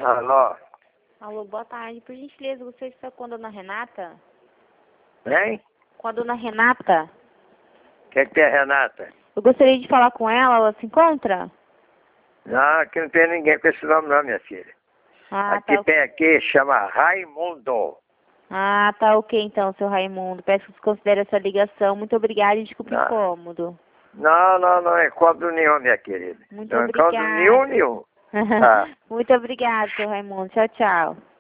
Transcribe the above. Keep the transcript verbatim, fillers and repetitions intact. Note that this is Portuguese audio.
Alô? Alô, boa tarde. Por gentileza, você está com a dona Renata? Hein? Com a dona Renata? O que, que é, Renata? Eu gostaria de falar com ela, ela se encontra? Não, aqui não tem ninguém com esse nome não, minha filha. Ah, Aqui tá. tem aqui, chama Raimundo. Ah, tá ok então, seu Raimundo. Peço que você considere essa ligação. Muito obrigada e desculpe o Não. incômodo. Não, não, não é encontro nenhum, minha querida. Muito Não é encontro nenhum, obrigada. nenhum. Tá. Muito obrigada, seu Raimundo. Tchau, tchau.